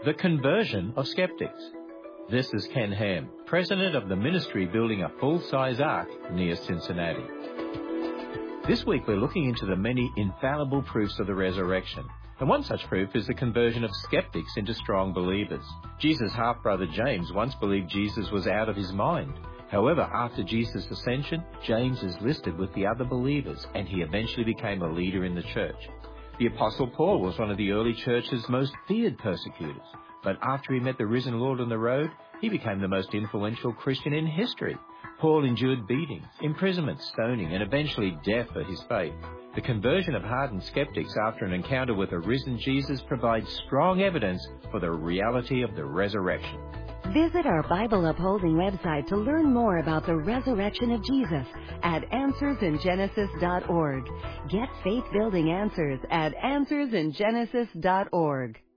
The conversion of skeptics. This is Ken Ham, president of the ministry building a full-size ark near Cincinnati. This week we're looking into the many infallible proofs of the resurrection. And one such proof is the conversion of skeptics into strong believers. Jesus' half-brother James once believed Jesus was out of his mind. However, after Jesus' ascension, James is listed with the other believers, and he eventually became a leader in the church. The Apostle Paul was one of the early church's most feared persecutors, but after he met the risen Lord on the road, he became the most influential Christian in history. Paul endured beatings, imprisonment, stoning, and eventually death for his faith. The conversion of hardened skeptics after an encounter with a risen Jesus provides strong evidence for the reality of the resurrection. Visit our Bible-upholding website to learn more about the resurrection of Jesus at AnswersInGenesis.org. Get faith-building answers at AnswersInGenesis.org.